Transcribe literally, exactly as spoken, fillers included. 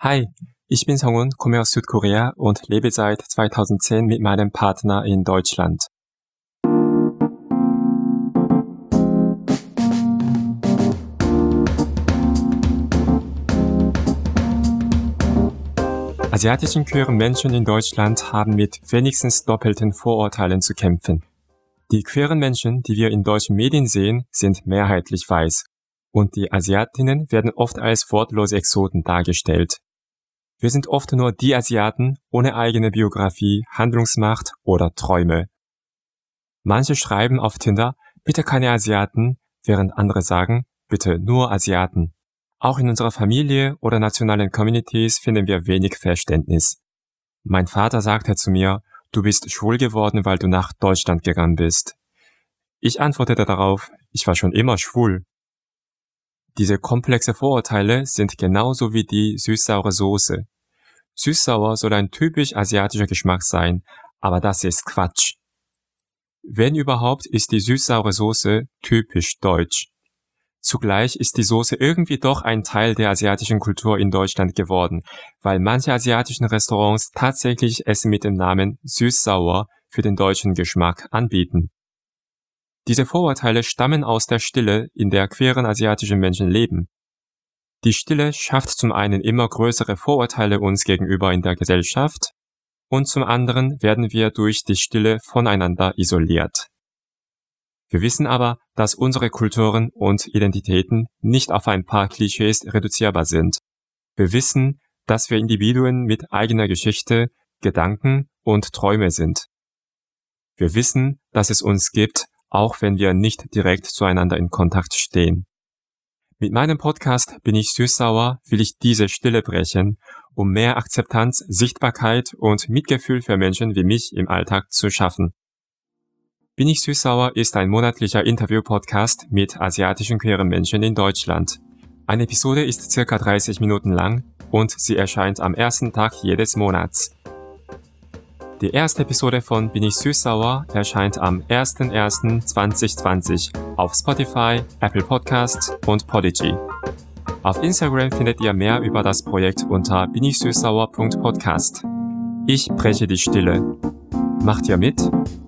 Hi, ich bin Songun, komme aus Südkorea und lebe seit zweitausendzehn mit meinem Partner in Deutschland. Asiatischen queeren Menschen in Deutschland haben mit wenigstens doppelten Vorurteilen zu kämpfen. Die queeren Menschen, die wir in deutschen Medien sehen, sind mehrheitlich weiß und die Asiatinnen werden oft als wortlose Exoten dargestellt. Wir sind oft nur die Asiaten ohne eigene Biografie, Handlungsmacht oder Träume. Manche schreiben auf Tinder, bitte keine Asiaten, während andere sagen, bitte nur Asiaten. Auch in unserer Familie oder nationalen Communities finden wir wenig Verständnis. Mein Vater sagte zu mir, du bist schwul geworden, weil du nach Deutschland gegangen bist. Ich antwortete darauf, ich war schon immer schwul. Diese komplexe Vorurteile sind genauso wie die süß-saure Soße. Süß-sauer soll ein typisch asiatischer Geschmack sein, aber das ist Quatsch. Wenn überhaupt, ist die süß-saure Soße typisch deutsch. Zugleich ist die Soße irgendwie doch ein Teil der asiatischen Kultur in Deutschland geworden, weil manche asiatischen Restaurants tatsächlich Essen mit dem Namen süß-sauer für den deutschen Geschmack anbieten. Diese Vorurteile stammen aus der Stille, in der queeren asiatischen Menschen leben. Die Stille schafft zum einen immer größere Vorurteile uns gegenüber in der Gesellschaft und zum anderen werden wir durch die Stille voneinander isoliert. Wir wissen aber, dass unsere Kulturen und Identitäten nicht auf ein paar Klischees reduzierbar sind. Wir wissen, dass wir Individuen mit eigener Geschichte, Gedanken und Träume sind. Wir wissen, dass es uns gibt, auch wenn wir nicht direkt zueinander in Kontakt stehen. Mit meinem Podcast Bin ich süß-sauer will ich diese Stille brechen, um mehr Akzeptanz, Sichtbarkeit und Mitgefühl für Menschen wie mich im Alltag zu schaffen. Bin ich süß-sauer ist ein monatlicher Interview-Podcast mit asiatischen queeren Menschen in Deutschland. Eine Episode ist circa dreißig Minuten lang und sie erscheint am ersten Tag jedes Monats. Die erste Episode von Bin ich süß-sauer erscheint am ersten ersten zweitausendzwanzig auf Spotify, Apple Podcasts und Podigy. Auf Instagram findet ihr mehr über das Projekt unter bin ich süß-sauer punkt podcast. Ich breche die Stille. Macht ihr mit?